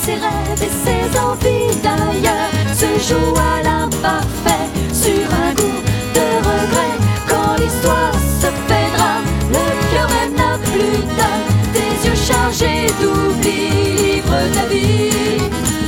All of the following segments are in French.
ses rêves et ses envies d'ailleurs se jouent à l'imparfait sur un goût de regret. Quand l'histoire se fait drame, le cœur même n'a plus d'âme, tes yeux chargés d'oubli livrent ta vie.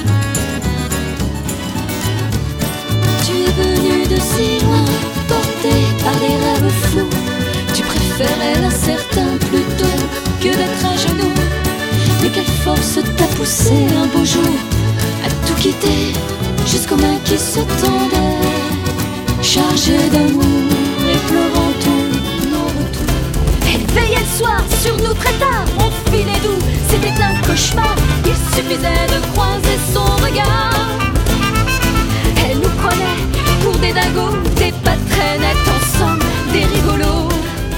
Tu es venu de si loin, porté par des rêves flous. Tu préférais l'incertain plutôt que d'être à genoux. Mais quelle force t'a poussé un beau jour à tout quitter, jusqu'aux mains qui se tendaient, chargées d'amour et pleurant tout non-retour. Elle veillait le soir sur nous très tard, on filait doux, c'était un cauchemar. Il suffisait de croiser son regard. Elle nous prenait pour des dingos, des pas très nets ensemble, des rigolos.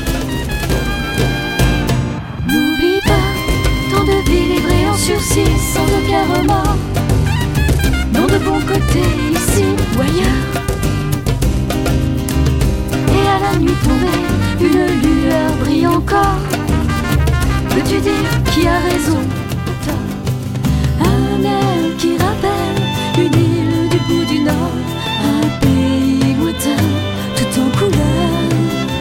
N'oublie pas tant de vies livrées en sursis sans aucun remords. Non, de bon côté, ici ou ailleurs. Et à la nuit tombée, une lueur brille encore. Peux-tu dire qui a raison ou tort? Un air qui rappelle une île du bout du nord, un pays lointain, tout en couleurs.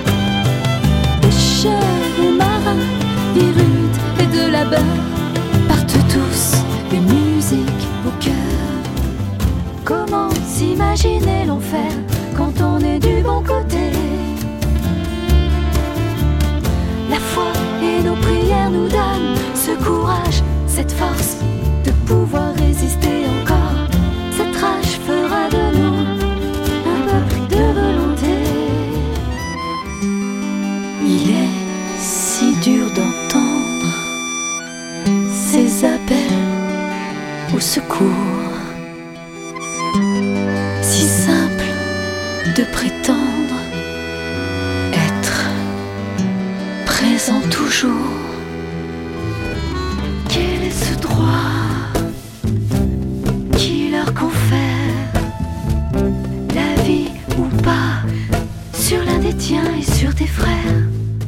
Pêcheurs et marins, virutes et de labeur, partent tous une musique au cœur. Comment s'imaginer l'enfer quand on est du bon côté? La foi et nos prières nous donnent ce courage, cette force de pouvoir résister encore. Cette rage fera de nous un peuple de volonté. Il est si dur d'entendre ces appels au secours, si simple de prétendre être présent toujours. Quel est ce droit qui leur confère la vie ou pas sur l'un des tiens et sur tes frères?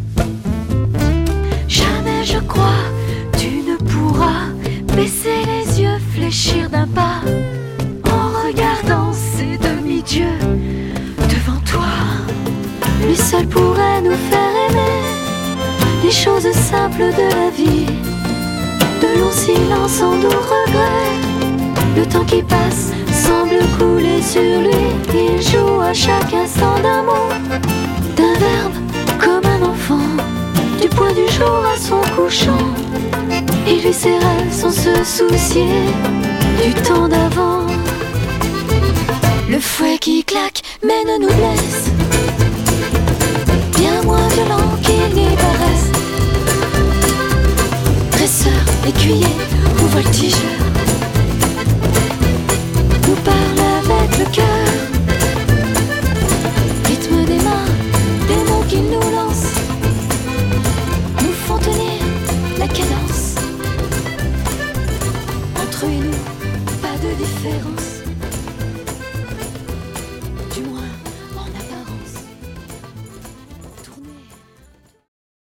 Jamais je crois tu ne pourras baisser les yeux, fléchir d'un pas en regardant ces demi-dieux devant toi. Lui seul pourrait nous faire aimer les choses simples de la vie, de longs silences en doux regrets. Le temps qui passe semble couler sur lui. Il joue à chaque instant d'un mot, d'un verbe comme un enfant, du point du jour à son couchant. Il vit ses rêves sans se soucier du temps d'avant. Le fouet qui claque mais ne nous blesse, bien moins violent qu'il n'y paraisse. Dresseur, écuyer ou voltigeur nous parle avec le cœur. Rythme des mains, des mots qu'il nous lance, nous font tenir la cadence. Entre eux et nous, pas de différence.